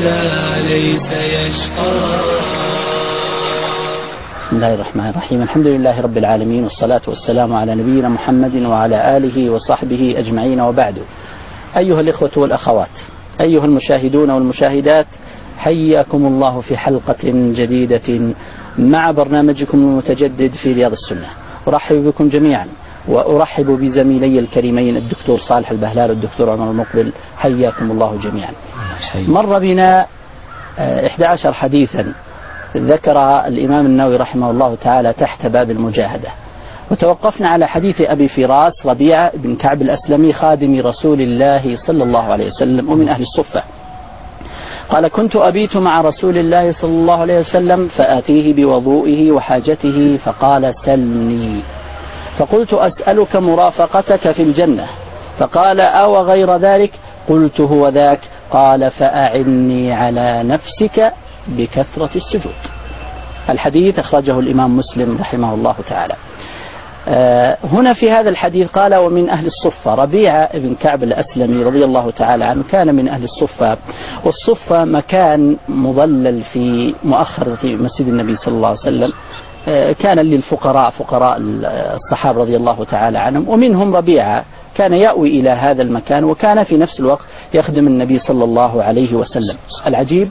لا ليس يشقى. بسم الله الرحمن الرحيم. الحمد لله رب العالمين، والصلاة والسلام على نبينا محمد وعلى آله وصحبه أجمعين، وبعد. أيها الإخوة والأخوات، أيها المشاهدون والمشاهدات، حياكم الله في حلقة جديدة مع برنامجكم المتجدد في رياض السنة. أرحب بكم جميعا، وأرحب بزميلي الكريمين الدكتور صالح البهلال والدكتور عمر المقبل، حياكم الله جميعا. مر بنا 11 حديثا ذكر الإمام النووي رحمه الله تعالى تحت باب المجاهدة، وتوقفنا على حديث أبي فراس ربيعة بن كعب الأسلمي خادم رسول الله صلى الله عليه وسلم ومن أهل الصفة. قال: كنت أبيت مع رسول الله صلى الله عليه وسلم فآتيه بوضوئه وحاجته فقال: سلني. فقلت: أسألك مرافقتك في الجنة. فقال: أو غير ذلك؟ قلت: هو ذاك. قال: فأعني على نفسك بكثرة السجود. الحديث أخرجه الإمام مسلم رحمه الله تعالى. هنا في هذا الحديث قال: ومن أهل الصفة. ربيعة بن كعب الأسلمي رضي الله تعالى عنه كان من أهل الصفة، والصفة مكان مظلل في مؤخرة مسجد النبي صلى الله عليه وسلم، كان للفقراء، فقراء الصحابة رضي الله تعالى عنهم، ومنهم ربيعة كان يأوي إلى هذا المكان، وكان في نفس الوقت يخدم النبي صلى الله عليه وسلم. العجيب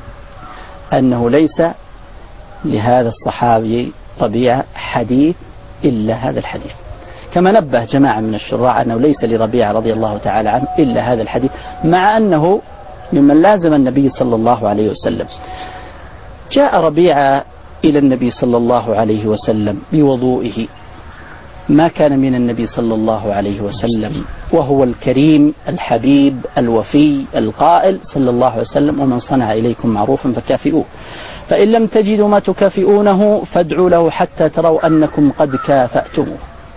أنه ليس لهذا الصحابي ربيعة حديث إلا هذا الحديث، كما نبه جماعة من الشراع أنه ليس لربيعة رضي الله تعالى عنه إلا هذا الحديث، مع أنه ممن لازم النبي صلى الله عليه وسلم. جاء ربيعة إلى النبي صلى الله عليه وسلم بوضوئه، ما كان من النبي صلى الله عليه وسلم، وهو الكريم الحبيب الوفي القائل صلى الله عليه وسلم: ومن صنع إليكم معروفا فكافئوه، فإن لم تجدوا ما تكافئونه فادعوا له حتى تروا أنكم قد كافأتموه.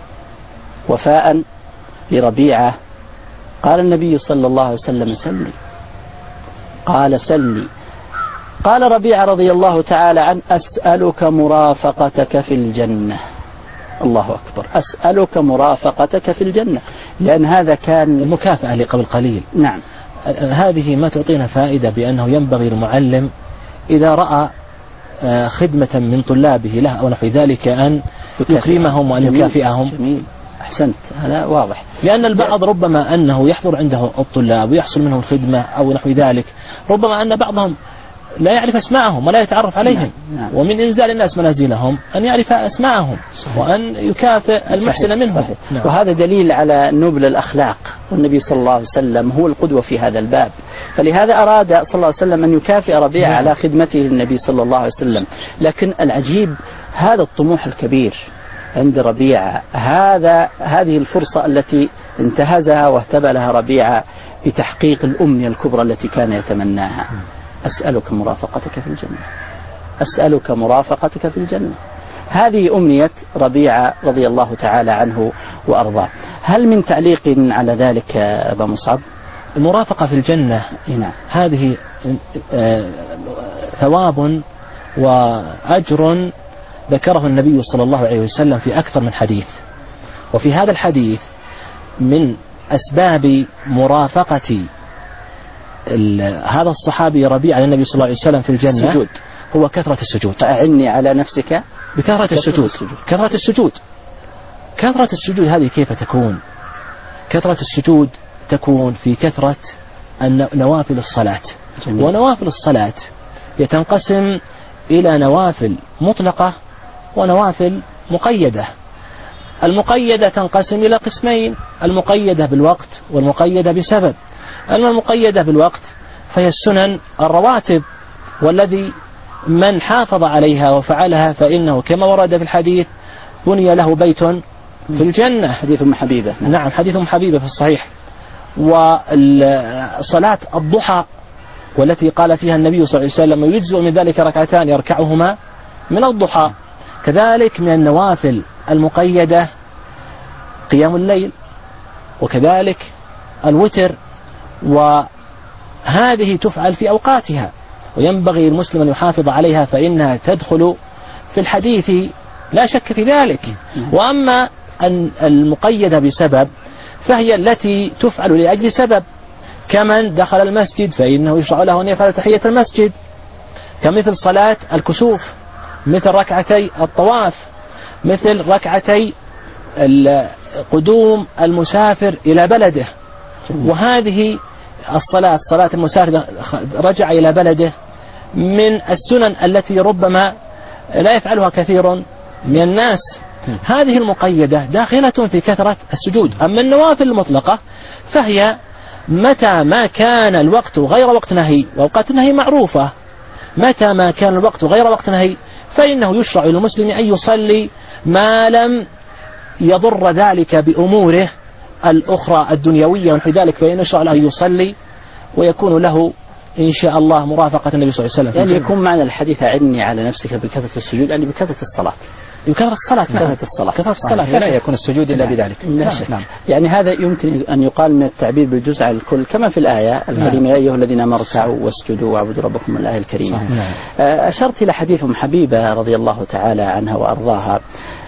وفاء لربيعة قال النبي صلى الله عليه وسلم: سلني. قال: سلني. قال ربيعة رضي الله تعالى عنه: أسألك مرافقتك في الجنة. الله أكبر، أسألك مرافقتك في الجنة، لأن هذا كان المكافأة لقبل قليل. نعم. هذه ما تعطينا فائدة بأنه ينبغي المعلم إذا رأى خدمة من طلابه له أو نحو ذلك أن يكرمهم وأن يكافئهم. جميل، أحسنت، هذا واضح. لأن البعض ربما أنه يحضر عنده الطلاب ويحصل منهم الخدمة أو نحو ذلك، ربما أن بعضهم لا يعرف أسماءهم ولا يتعرف عليهم. نعم. ومن إنزال الناس منازلهم أن يعرف أسماءهم. صحيح. وأن يكافئ المحسن منهم. نعم. وهذا دليل على نبل الأخلاق، والنبي صلى الله عليه وسلم هو القدوة في هذا الباب، فلهذا أراد صلى الله عليه وسلم أن يكافئ ربيعة على خدمته للنبي صلى الله عليه وسلم. لكن العجيب هذا الطموح الكبير عند ربيعة، هذه الفرصة التي انتهزها واهتبلها ربيعة بتحقيق الأمنية الكبرى التي كان يتمناها. أسألك مرافقتك في الجنة، أسألك مرافقتك في الجنة. هذه أمنية ربيعة رضي الله تعالى عنه وأرضاه. هل من تعليق على ذلك أبا مصعب؟ المرافقة في الجنة نعم. هذه ثواب وأجر ذكره النبي صلى الله عليه وسلم في أكثر من حديث. وفي هذا الحديث من أسباب مرافقة هذا الصحابي ربيعة للنبي صلى الله عليه وسلم في الجنة السجود، هو كثرة السجود. فأعني على نفسك بكثرة السجود. كثرة السجود. كثرة السجود هذه كيف تكون؟ كثرة السجود تكون في كثرة نوافل الصلاة. جميل. ونوافل الصلاة يتنقسم إلى نوافل مطلقة ونوافل مقيدة. المقيدة تنقسم إلى قسمين: المقيدة بالوقت والمقيدة بسبب. أما المقيدة بالوقت فهي السنن الرواتب، والذي من حافظ عليها وفعلها فإنه كما ورد في الحديث بني له بيت في الجنة. حديث أم حبيبة. نعم، حديث أم حبيبة في الصحيح. وصلاة الضحى والتي قال فيها النبي صلى الله عليه وسلم: ويجزء من ذلك ركعتان يركعهما من الضحى. كذلك من النوافل المقيدة قيام الليل، وكذلك الوتر، وهذه تفعل في أوقاتها، وينبغي المسلم أن يحافظ عليها فإنها تدخل في الحديث لا شك في ذلك. وأما المقيدة بسبب فهي التي تفعل لأجل سبب، كمن دخل المسجد فإنه يشرع له أن يفعل تحية المسجد، كمثل صلاة الكسوف، مثل ركعتي الطواف، مثل ركعتي قدوم المسافر إلى بلده. وهذه الصلاة، صلاة المسافر رجع إلى بلده، من السنن التي ربما لا يفعلها كثير من الناس. هذه المقيدة داخلة في كثرة السجود. أما النوافل المطلقة فهي متى ما كان الوقت غير وقت نهي، وأوقات النهي معروفة، متى ما كان الوقت غير وقت نهي فإنه يشرع للمسلم أن يصلي ما لم يضر ذلك بأموره الأخرى الدنيوية، ونحو ذلك فإنه يشرع له أن يصلي ويكون له إن شاء الله مرافقة النبي صلى الله عليه وسلم. يعني يكون معنى الحديث أعني على نفسك بكثرة السجود، يعني بكثرة الصلاة. بكثرة الصلاة، كثرة الصلاة، كثرة الصلاة فلا يكون السجود إلا بذلك. نعم. يعني هذا يمكن أن يقال من التعبير بالجزء على الكل، كما في الآية الكريمة: يا أيها الذين آمنوا اركعوا واسجدوا واعبدوا ربكم، الآية الكريمة. أشرت إلى حديث أم حبيبة رضي الله تعالى عنها وأرضاها.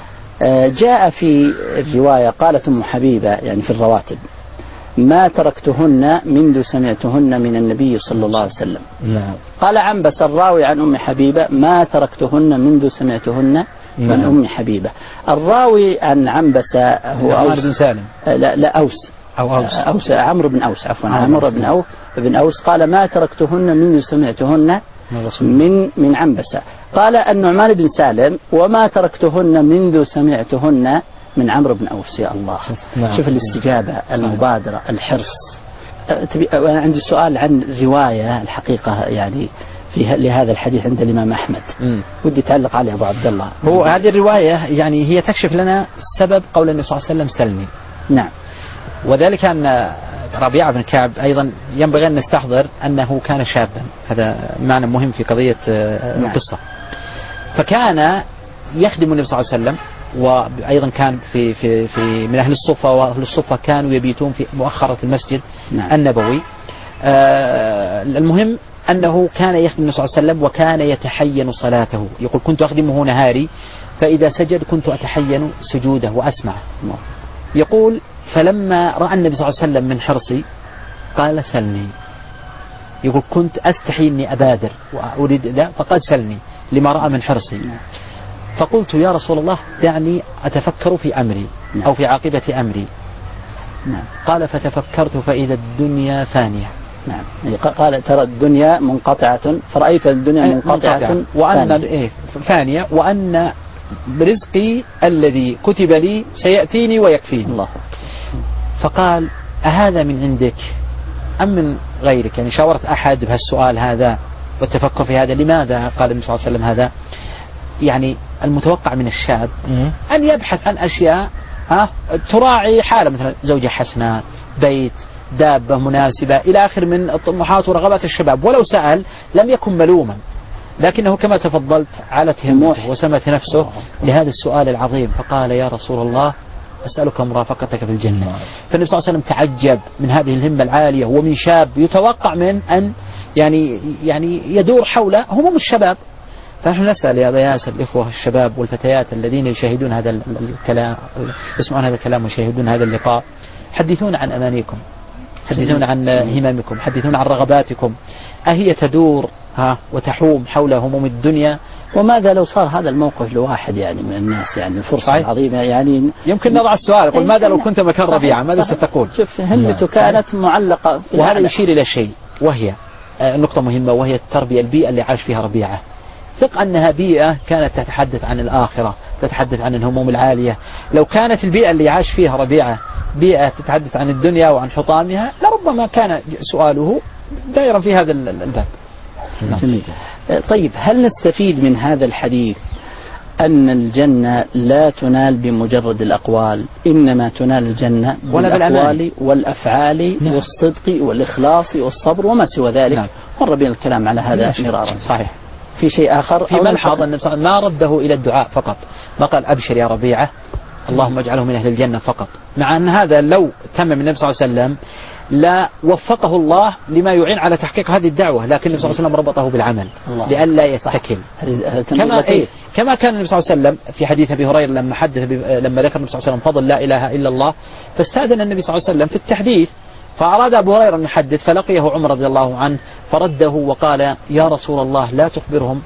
جاء في الرواية قالت أم حبيبة يعني في الرواتب: ما تركتهن منذ سمعتهن من النبي صلى الله عليه وسلم. قال عنبس الراوي عن أم حبيبة: ما تركتهن منذ سمعتهن من أم حبيبة. الراوي عن عنبسة هو أوس بن سالم. لا أوس عمرو بن أوس، عفوا عمرو بن أوس قال: ما تركتهن منذ سمعتهن من عنبسة. قال النعمان بن سالم: وما تركتهن منذ سمعتهن من عمرو بن أوس. يا الله، شوف الاستجابة، المبادرة، الحرص. أنا عندي سؤال عن رواية الحقيقة يعني لهذا الحديث عند الإمام أحمد، ودي تعلق عليه أبو عبد الله. هو هذه الرواية يعني هي تكشف لنا سبب قول النبي صلى الله عليه وسلم: سلني. نعم. وذلك أن ربيعة بن كعب أيضا ينبغي أن نستحضر أنه كان شابا، هذا معنى مهم في قضية القصة. فكان يخدم النبي صلى الله عليه وسلم، وأيضا كان في من أهل الصفة، وأهل الصفة كانوا يبيتون في مؤخرة المسجد النبوي. المهم أنه كان يخدم النبي صلى الله عليه وسلم، وكان يتحين صلاته. يقول: كنت أخدمه نهاري، فإذا سجد كنت أتحين سجوده وأسمعه. يقول: فلما رأى النبي صلى الله عليه وسلم من حرصي قال: سلني. يقول: كنت أستحي أني أبادر وأريد لا، فقال: سلني، لما رأى من حرصي. فقلت: يا رسول الله دعني أتفكر في أمري أو في عاقبة أمري. قال: فتفكرت فإذا الدنيا فانية. نعم. قال: ترى الدنيا منقطعة، فرأيت الدنيا منقطعة وأن فانية، وأن رزقي الذي كتب لي سيأتيني ويكفيني. الله. فقال: أهذا من عندك أم من غيرك؟ يعني شاورت أحد بهالسؤال هذا والتفكر في هذا. لماذا قال النبي صلى الله عليه وسلم هذا؟ يعني المتوقع من الشاب أن يبحث عن أشياء تراعي حاله، مثلا زوجة حسنة، بيت، دابة مناسبة، إلى آخر من الطموحات ورغبات الشباب. ولو سأل لم يكن ملوما، لكنه كما تفضلت علت همته وسمت نفسه لهذا السؤال العظيم. فقال: يا رسول الله أسألك مرافقتك في الجنة. فالنبي صلى الله عليه وسلم تعجب من هذه الهمة العالية، ومن شاب يتوقع من أن يعني يدور حول هموم الشباب. فنحن نسأل يا ياسر الإخوة الشباب والفتيات الذين يشاهدون هذا الكلام، يسمعون هذا الكلام ويشاهدون هذا اللقاء: حدثونا عن أمانيكم، حدثونا عن هممكم، حدثونا عن رغباتكم. أهي تدور وتحوم حول هموم الدنيا؟ وماذا لو صار هذا الموقف لواحد يعني من الناس؟ يعني الفرصة عظيمة. يعني يمكن نضع السؤال، يقول: ماذا لو كنت مكان ربيعة ماذا ستقول؟ شوف، همته كانت معلقة في وهذا يشير إلى شيء، وهي نقطة مهمة، وهي التربية، البيئة اللي عاش فيها ربيعة. ثق أنها بيئة كانت تتحدث عن الآخرة، تتحدث عن الهموم العالية. لو كانت البيئة اللي عاش فيها ربيعة بيئة تتحدث عن الدنيا وعن حطامها، لربما كان سؤاله دائرا في هذا الباب. طيب، هل نستفيد من هذا الحديث أن الجنة لا تنال بمجرد الأقوال، إنما تنال الجنة بالأقوال والأفعال والصدق والإخلاص والصبر وما سوى ذلك؟ مر بنا الكلام على هذا مرارا. صحيح. في شيء آخر في ملحظ أن ما رده إلى الدعاء فقط، ما قال: أبشر يا ربيعة اللهم اجعله من أهل الجنة فقط، مع أن هذا لو تم من النبي صلى الله عليه وسلم لا وفقه الله لما يعين على تحقيق هذه الدعوة، لكن النبي صلى الله عليه وسلم ربطه بالعمل لئلا يستكل. كما كان النبي صلى الله عليه وسلم في حديث أبي هريرة لما ذكر النبي صلى الله عليه وسلم فضل لا إله إلا الله، فاستأذن النبي صلى الله عليه وسلم في التحديث فأراد أبو هريرة أن يحدث فلقيه عمر رضي الله عنه فرده وقال يا رسول الله لا تخبرهم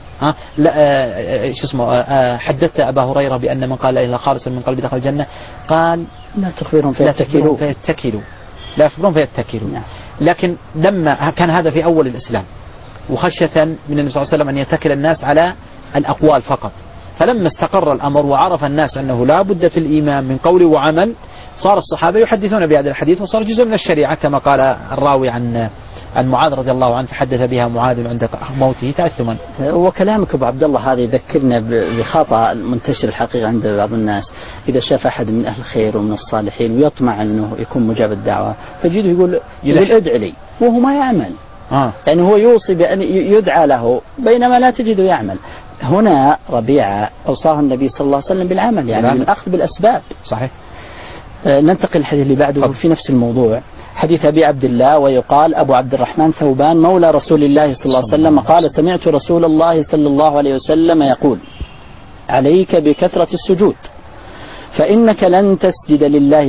حدثت أبا هريرة بأن من قال لا إله إلا خالصا من قلبي دخل الجنة. قال لا تخبرهم فيتكلوا لا يخبرون فيتكلوا. نعم. لكن لما كان هذا في أول الإسلام وخشية من النبي صلى الله عليه وسلم أن يتكل الناس على الأقوال فقط، فلما استقر الأمر وعرف الناس أنه لا بد في الإيمان من قول وعمل صار الصحابة يحدثون بهذا الحديث وصار جزء من الشريعة كما قال الراوي عن معاذ رضي الله عنه فحدث بها معاذ عند موته تأثما. وكلامك أبو عبد الله هذا يذكرنا بخطأ منتشر الحقيقة عند بعض الناس، إذا شاف أحد من أهل الخير ومن الصالحين ويطمع أنه يكون مجاب الدعوة تجده يقول ادع لي وهو ما يعمل. يعني هو يوصي بأن يدعى له بينما لا تجده يعمل. هنا ربيعة أوصاه النبي صلى الله عليه وسلم بالعمل، يعني بالأخذ بالأسباب. صحيح. ننتقل الحديث اللي بعده في نفس الموضوع، حديث أبي عبد الله ويقال أبو عبد الرحمن ثوبان مولى رسول الله صلى الله عليه وسلم قال سمعت رسول الله صلى الله عليه وسلم يقول عليك بكثرة السجود فإنك لن تسجد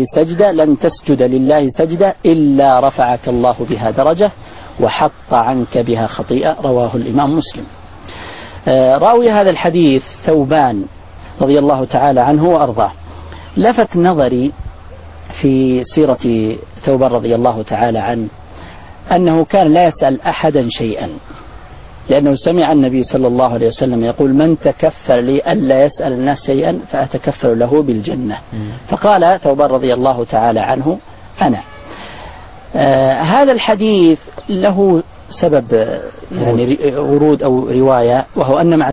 لله سجدة إلا رفعك الله بها درجة وحط عنك بها خطيئة. رواه الإمام مسلم. راوي هذا الحديث ثوبان رضي الله تعالى عنه وأرضاه. لفت نظري في سيرة ثوبان رضي الله تعالى عنه أنه كان لا يسأل أحدا شيئا، لأنه سمع النبي صلى الله عليه وسلم يقول من تكفل لي ألا يسأل الناس شيئا فأتكفل له بالجنة. فقال ثوبان رضي الله تعالى عنه أنا. هذا الحديث له سبب يعني ورود أو رواية، وهو أن مع